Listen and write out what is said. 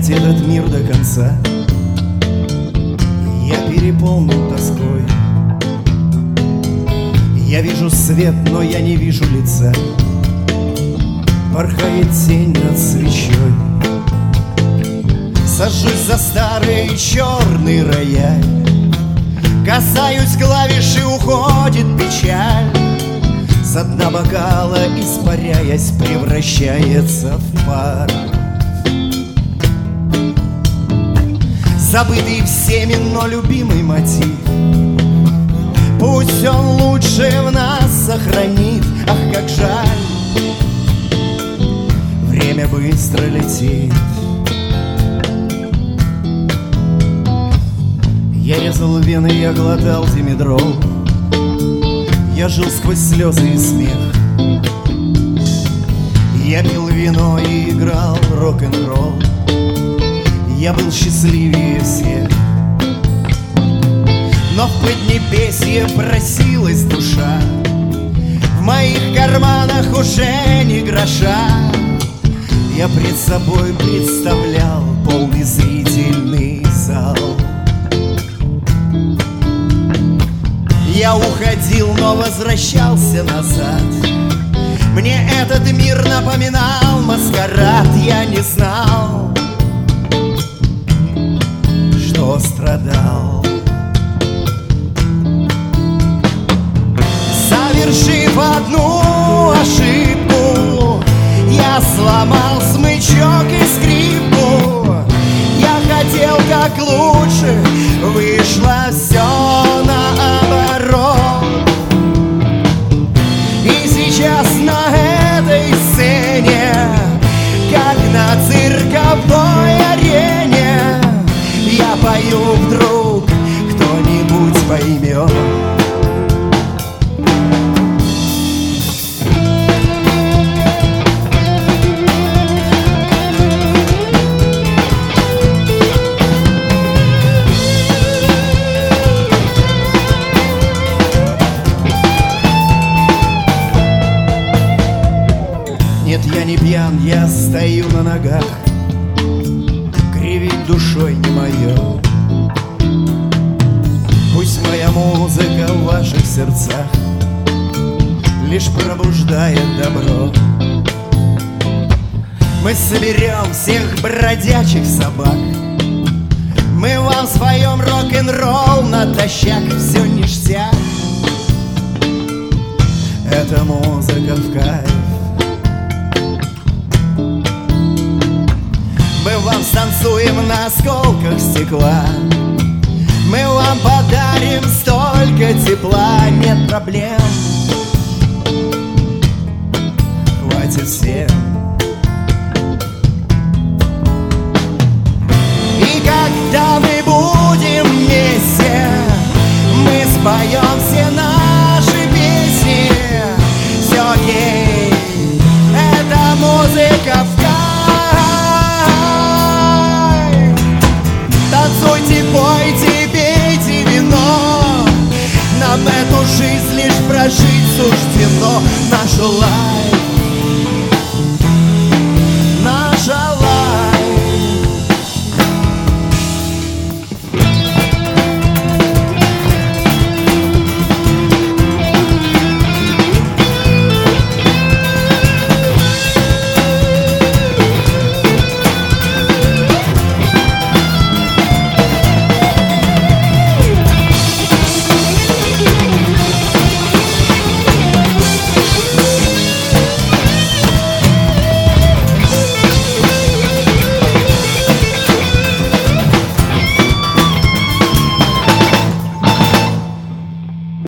понять этот мир до конца. Я переполнен тоской. Я вижу свет, но я не вижу лица. Порхает тень над свечой. Сажусь за старый черный рояль. Касаюсь клавиш, и уходит печаль. Со дна бокала, испаряясь, превращается в пар. Забытый всеми, но любимый мотив. Пусть он лучше в нас сохранит. Ах, как жаль, время быстро летит. Я резал вены, я глотал димедрол. Я жил сквозь слезы и смех. Я пил вино и играл рок-н-ролл. Я был счастливее всех. Но в поднебесье просилась душа. В моих карманах уже не гроша. Я пред собой представлял полный зрительный зал. Я уходил, но возвращался назад. Мне этот мир напоминал маскарад. Я не знал, что страдал. Совершив одну ошибку, я сломал смычок и скрипку. Я хотел как лучше, вышло все наоборот. И сейчас на этой сцене, как на цирковой арене, я пою, вдруг кто-нибудь поймет. Нет, я не пьян, я стою на ногах. Кривить душой не мое. Пусть моя музыка в ваших сердцах лишь пробуждает добро. Мы соберем всех бродячих собак. Мы вам споем рок-н-ролл натощак. Все ништяк. Это музыка в кайф. Мы вам станцуем на осколках стекла. Мы вам подарим столько тепла. Нет проблем, хватит всем. И когда мы будем вместе, мы споем все наши песни. Все окей, это музыка в кайф. Танцуйте, пойте, пейте вино. Нам эту жизнь лишь прожить суждено. Наша лайф